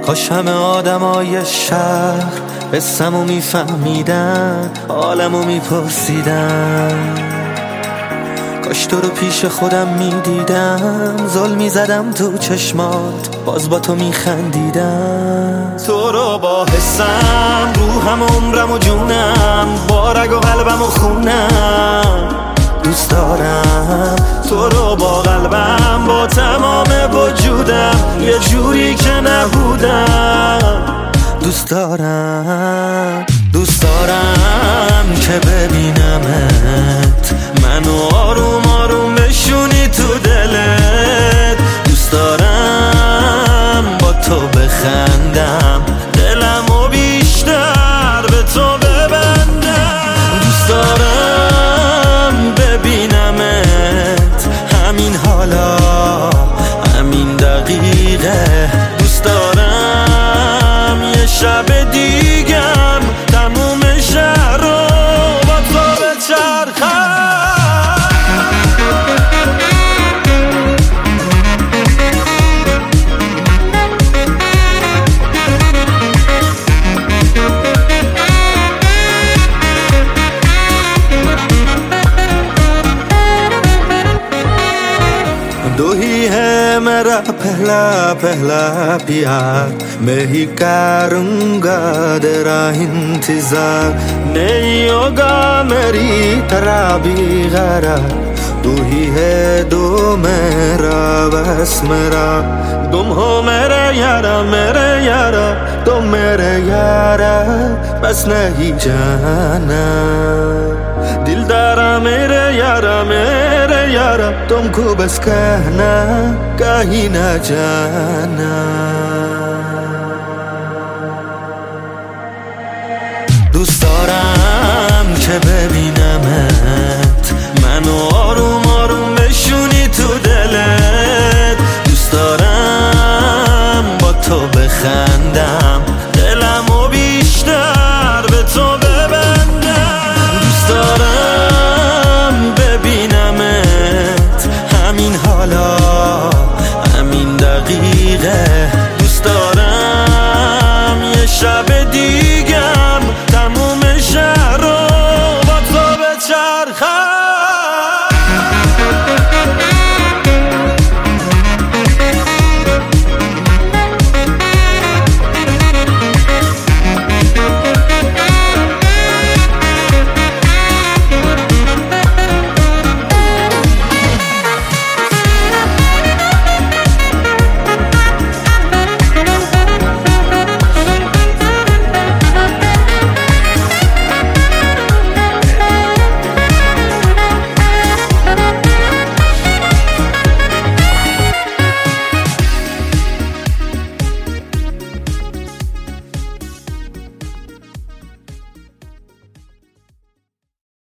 کاش همه آدمای شهر قصه‌مو میفهمیدن، حالمو میپرسیدن. کاش تو رو پیش خودم میدیدم، زل میزدم تو چشمات، باز با تو میخندیدم. تو رو با حسم، روحم و عمرم و جونم، با رگ و قلبم و خونم دوست دارم. تو رو با قلبم، با تمام وجودم، یه جوری که نبودم دوست دارم. دوست دارم که ببینمت، منو آروم آروم بشونی تو دلت. دوست دارم با تو بخندم، دلمو بیشتر به تو ببندم. دوست دارم ببینمت همین حالا، همین دقیقه. دوست دارم یه شب دیگم تموم شهر رو با تو بچرخم. दो ही है मेरा पहला पहला प्यार, मैं ही करूँगा तेरा इंतजार। नहीं होगा मेरी तरह भी गरार, तू ही है दो मेरा बस मेरा। तुम हो मेरे यारा मेरे यारा, तुम मेरे यारा बस नहीं जाना। दिलदारा मेरे यारा तुमको बस कहना, कहीं ना जाना। دوست دارم که ببینمت، منو آروم آروم بشونی تو دلت. دوست دارم با تو بخندم، دلمو بیشتر به تو ببندم. دوست دارم ببینمت همین حالا، همین دقیقه.